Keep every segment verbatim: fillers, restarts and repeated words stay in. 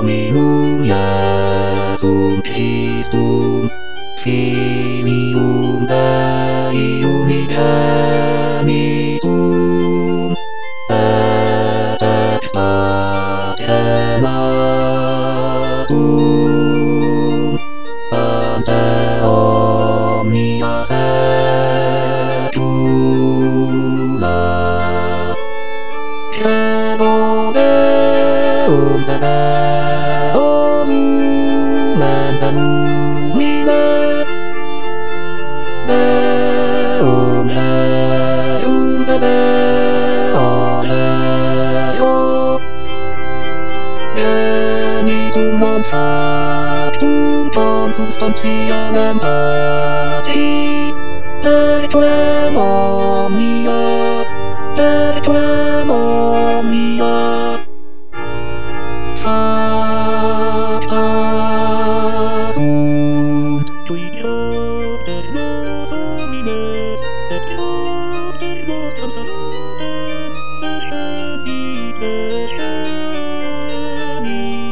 Omnium Iesum Christum, Filium Dei unigenitum, et ex Pater natum, ante omnia saecula. Cielo Deum te Deum et lumine, Deum Deum te Deo Deo, genitum non factum consubstantialem Patri, per quem omnia, per quem omnia facta sunt, qui Propter nos homines, et Propter nostram salutem, percentit per genis,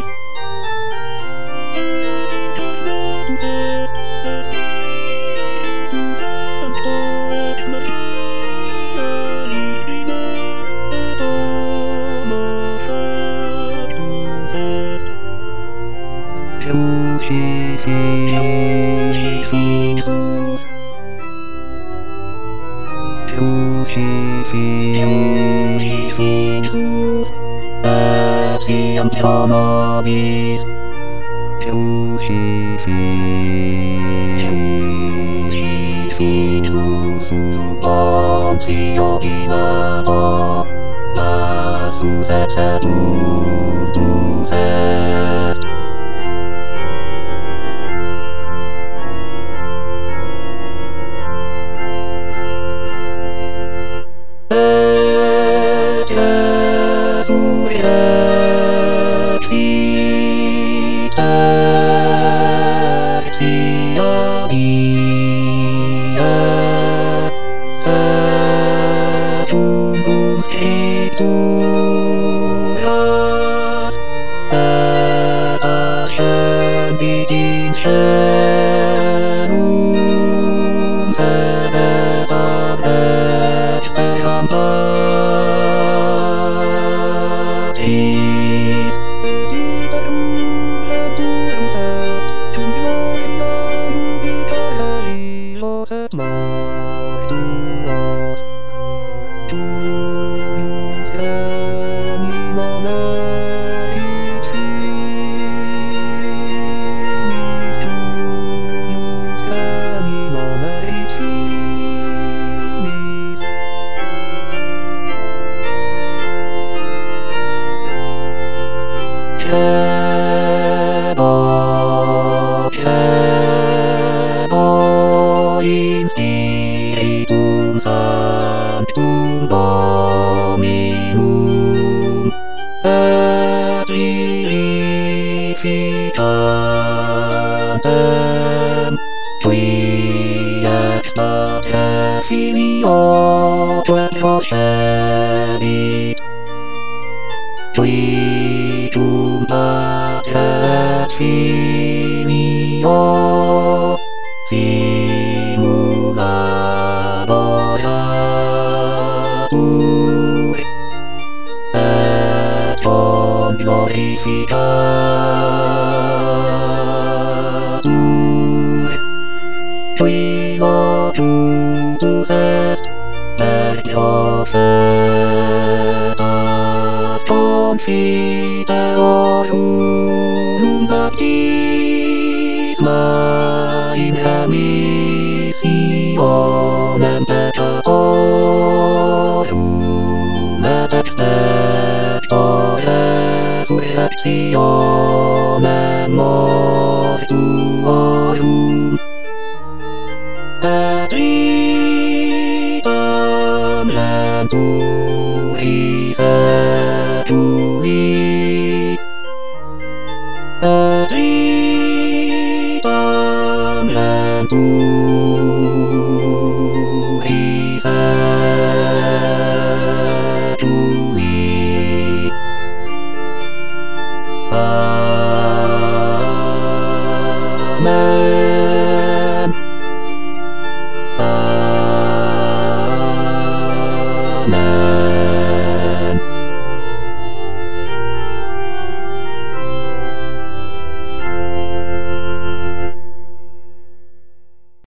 et incarnatus est, Spiritus Sancto ex Maria Virgine, et homo factus est. Crucifixus, Crucifixus, epsiante nobis, Crucifixus, sub Pontio Pilato, lassus et sepultus est. Et resurrexit exia die, secundum scripturas, et ascendit in caelum, sedet ad dexteram Patris, et ita creaturus est, cum gloria jubicare illos et mortuos, tuius genimum erit finis, tuius genimum erit finis. Credo, credo in Spiritum Sanctum Dominum, et vivificantem, qui ex Pater Filio procedit, qui cum Pater et Filio simulaboratur, et com glorificatur, qui locutus est per profetas confiteorum baptisma in remissionem peccatorum, et expecto resurrectionem mortuorum, et vitam lenturi seculi, et vitam lenturi seculi. Amen. Amen. Amen.